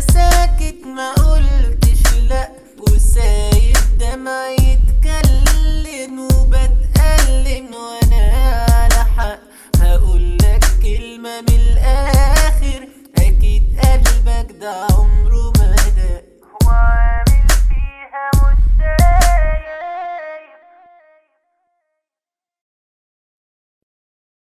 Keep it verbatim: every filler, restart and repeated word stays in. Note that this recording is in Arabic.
ساكت ما قلتش لا، وسايب دمعي يتكلم وبتألم وانا على حق. هقولك كلمة من الاخر، اكيد قلبك ده عمر